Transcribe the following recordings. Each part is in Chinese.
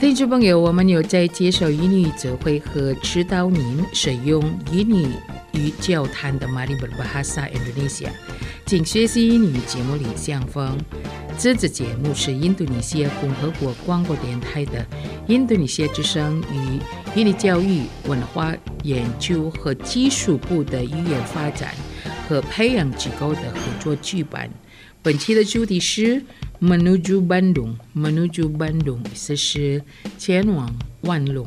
听众朋友，我们有在介绍英语则会和指导您使用英语与交谈的 Mari Berbahasa Indonesia， 请学习英语节目里相逢。这支节目是印度尼西亚共和国广播电台的印度尼西亚之声与印尼教育、文化研究和技术部的语言发展和培养机构的合作举办。本期的主题是 Menuju Bandung， 意思是前往万隆。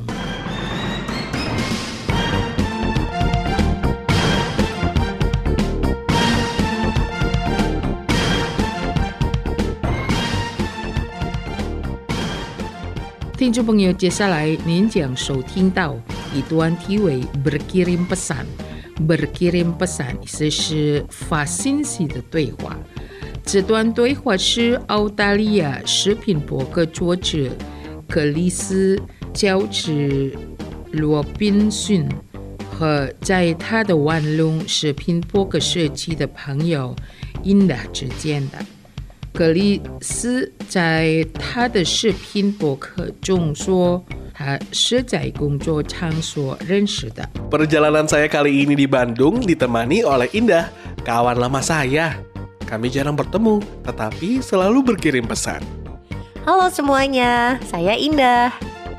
听众朋友，接下来您将收听到一段题为 Berkirim Pesan， 意思是发信息的对话。这段对话是澳大利亚视频博客作者克里斯·乔治·罗宾逊和在他的万隆视频博客社区的朋友印达之间的。克里斯在他的视频博客中说，他是在工作场所认识的。 Perjalanan saya kali ini di Bandung ditemani oleh Indah, kawan lama saya. Kami jarang bertemu, tetapi selalu berkirim pesan. Halo semuanya, saya Indah.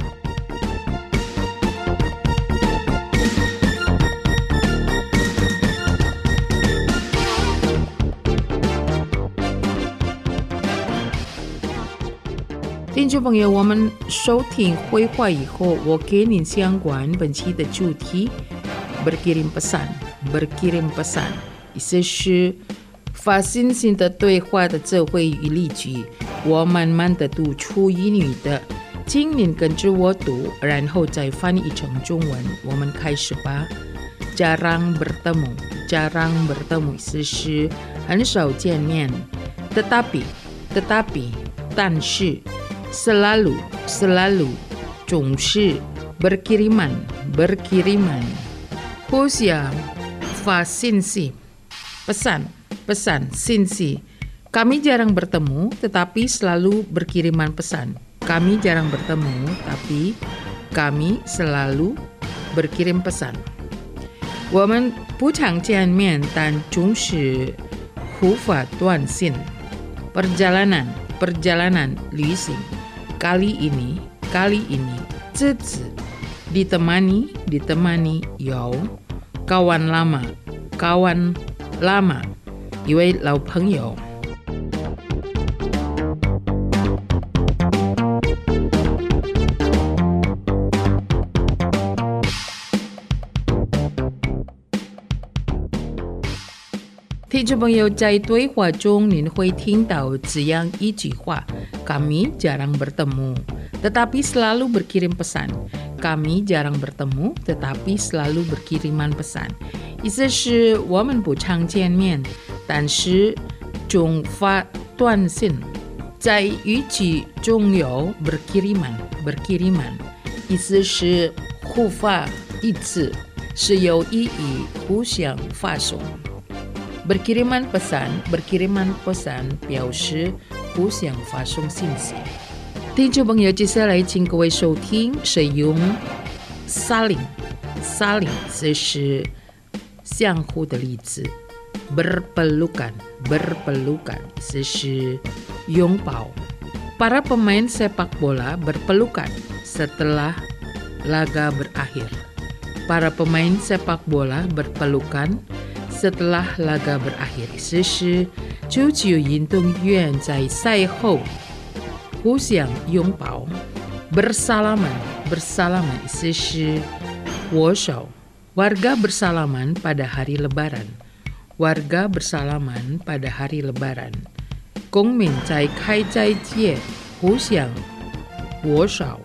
Teman-teman, 听众朋友，我们收听会话以后，我给您相关本期的主题 berkirim pesan， 意思是发信息的对话的这会语例句，我慢慢的读出英语的，请您跟着我读，然后再翻译成中文。我们开始吧。jarang bertemu 意思是很少见面。tetapi 但是。selalu 总是。berkiriman 互相发信息。pesan 信息。Kami jarang bertemu, tetapi selalu berkiriman pesan. Kami jarang bertemu, tapi kami selalu berkirim pesan. 我们不常见面，但总是互发短信。perjalanan 旅行。kali ini 这次。ditemani 有。kawan lama 一位老朋友。听众朋友，在对话中您会听到这样一句话 Kami jarang bertemu, tetapi selalu berkirim pesan. Kami jarang bertemu, tetapi selalu berkiriman pesan. 意思是我们不常见面，但是总发短信。在语句中有 berkiriman 意思是互发一次，是有意义互相发送。berkiriman pesan 表示互相发送信息。听众朋友，接下来请各位收听使用 saling 这是相互的例子。berpelukan 这是拥抱。Para pemain sepak bola berpelukan setelah laga berakhir. Para pemain sepak bola berpelukan setelah laga berakhir 意思是足球运动员在赛后互相拥抱。bersalaman 意思是握手。warga bersalaman pada hari lebaran 公民在开斋节互相握手。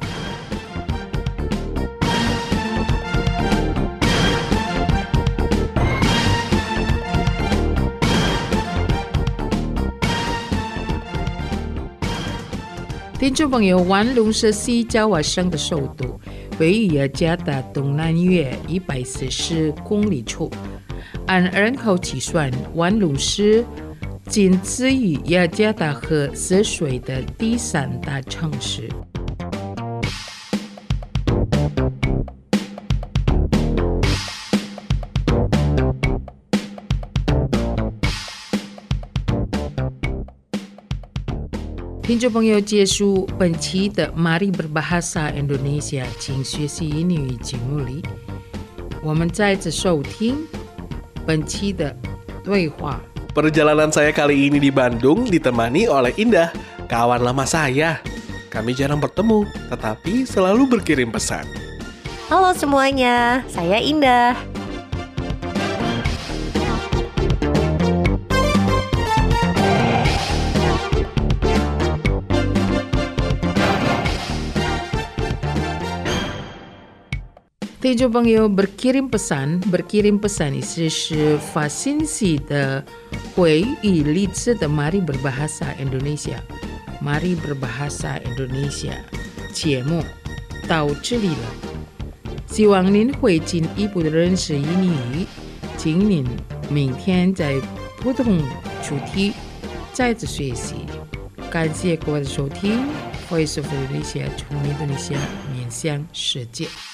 听众朋友，万隆是西爪哇省的首都，位于雅加达东南约140公里处。按人口计算，万隆是仅次于雅加达和泗水的第3大城市。 听众朋友，结束本期的 Mari Berbahasa Indonesia 请学习英语节目里，我们再次收听本期的对话。 Perjalanan saya kali ini di Bandung ditemani oleh Indah, kawan lama saya. Kami jarang bertemu, tetapi selalu berkirim pesan. Halo semuanya, saya Indah. berkirim pesan 意思是发信息的回语励志的 Mari Berbahasa Indonesia Mari Berbahasa Indonesia 节目到这里了，希望您会进一步的认识英语，请您明天在不同主题再次学习。感谢各位的收听 Voice of Indonesia 从印度尼西亚面向世界。